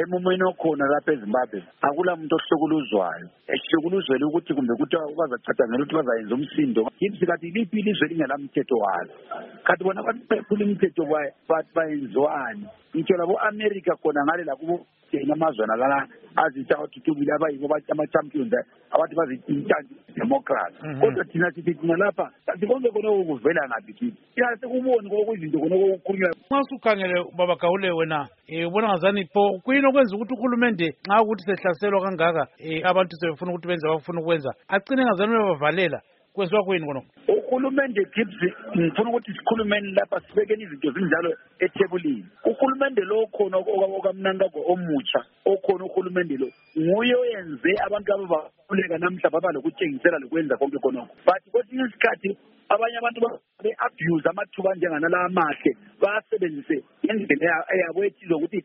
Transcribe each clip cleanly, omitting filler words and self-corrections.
emumweni okhona lapha eZimbabwe akula muntu ohlukuluzwayo ehlukuluzwele ukuthi kumbe ukuthi bazacathangela ukuthi bazayenza umsindo yini kathi liphi ilizwe lingelamthetho walo kanti bona abantu bephula imithetho bayenziwani ngitsho labo America khona ngale lakubo amazwana lana azitha athuthukile abayibo ama-champions abathi bazintantsi democracy kodwa thina sithi thina lapha kanti konke khona okuvela ngaphi kithi thina sekuboni kokuyizinto khona okukhulunywa nxa usukhangele baba Gawule wena ubona ngazani pho kuyini okwenza ukuthi uhulumende nxa ukuthi sehlaselwa kangaka abantu sebefuna ukuthi benze abafuna ukwenza agcine ngazani uyabavalela kwenziwa kuyini khonokho uhulumende ngifuna ukuthi sikhulumeni lapha sibekeni izinto zinjalo ethebulini uhulumende lo khona okamnanga omutsha okhona uhulumende lo nguye oyenze abantu ababakhuleka namhla baba lokutshengisela lokwenza konke khonokho but kwesinye isikhathi abanye abantu be-abuse amathuba njenganala amahle basebenzise ngendlela eyabo ethize ukuthi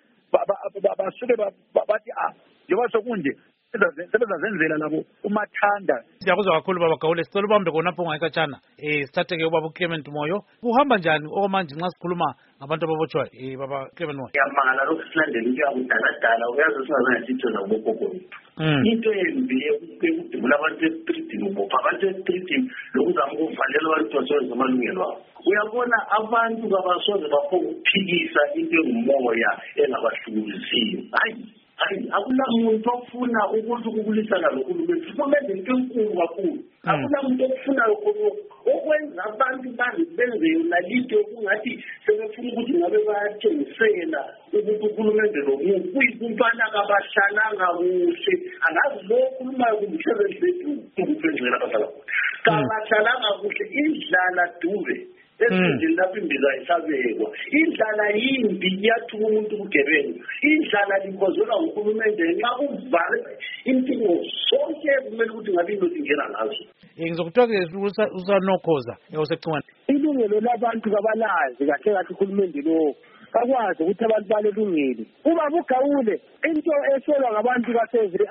basuke bathi njengoba sokunje sebezazenzela labo umathanda. Siyakuzwa kakhulu baba Gawule, sicela ubambe khonapho ungayikatshana sithatheke ubaba uClement Moyo. Kuhamba njani okwamanje nxa sikhuluma ngabantu ababotshwayo baba Clement Moyo? Ngiyamangala lokhu silandela into yakudala uyazi singazathi nabogogo bethu into embi ukudubula abantu e-streetini ubopha abantu e-streetini lokuzama ukuvalela abantu basebenza amalungelo abo. Uyabona abantu kabasoze baphikisa into engumoya engabahlukulisiyo hayi akulamuntu ofuna ukuthi ukubulisana nohulumende uhulumende into enkulu kakhulu akulamuntu ofunayo okwenza abantu benze yona linto okungathi sebefuna ukuthi ngabe bayathengisela ukuthi uhulumende lo kuyikumpana kabahlalanga kuhle angazi lo khulumayo kumsebenzi bethu ukuphendula abasala kabahlalanga kuhle indlala dube esizini lapho imbiza isabekwa indlala yimbi iyathuka umuntu ubugebengu indlala likhozela uhulumende nxa uvale impilo sonke kumele ukuthi ngabe into ingena ngazo ngizokuthiwa usanokhoza usecingwane ilungelo labantu kabalazi kahle kahle uhulumende lo bakwazi ukuthi abantu balelungile ubaba uGawule into esolwa ngabantu basezwe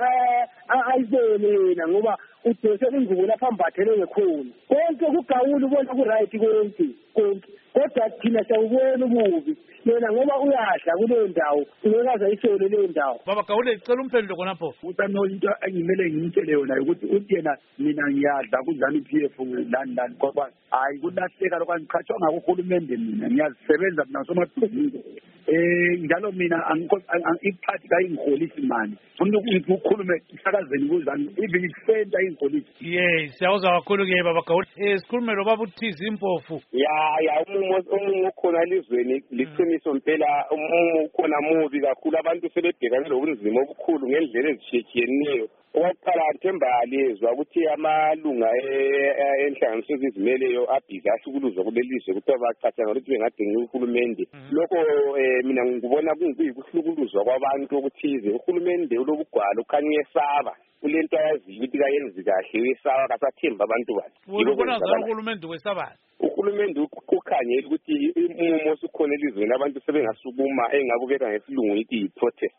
ayibone yena ngoba udose ingubo lapha ambathele ngekhona konke kuGawule ubona ku-right konke kodwa thina siyawubona ububi yena ngoba uyadla kuleyo ndawo ungekaze ayisole leyo ndawo. Baba Gawule cela umphendule khonapho into engimele ngimtshele yona ukuthi yena mina ngiyadla kuzanu-PF lani ngoba hayi kulahleka lokwangiqhatshwa ngakuhulumende mina ngiyazisebenza mina somadolini njalo mina iphathi kayingiholisi mani funa ukukhulume isakazeni kuzani even isenta ayingiholisi. Siyawuzwa kakhulu-ke baba Gawule sikhulume lo baba uThizi impofu umumo okhona elizweni liqiniso mpela umumo ukhona mubi kakhulu abantu sebebhekane lobunzima obukhulu ngendlela ezitshiyetshiyeneyo. Okokuqala Themba lezwa ukuthi amalunga enhlanganiso ezizimeleyo abhizi ahlukuluzwa kulelizwe ukuthi bacathanga ukuthi bengadinga uhulumende lokho mina ngikubona kuyikuhlukuluzwa kwabantu okuthize uhulumende ulobugwalo ukhanya uyesaba kulento ayaziyo ukuthi kayenzi kahle uyesaba kasathemba abantu bakhe. Ubona zalo uhulumende wesabani uhulumende ukukhangela ukuthi umumo osukhona elizweni abantu sebengasukuma engabukeka ngesilungu ithi yi-protest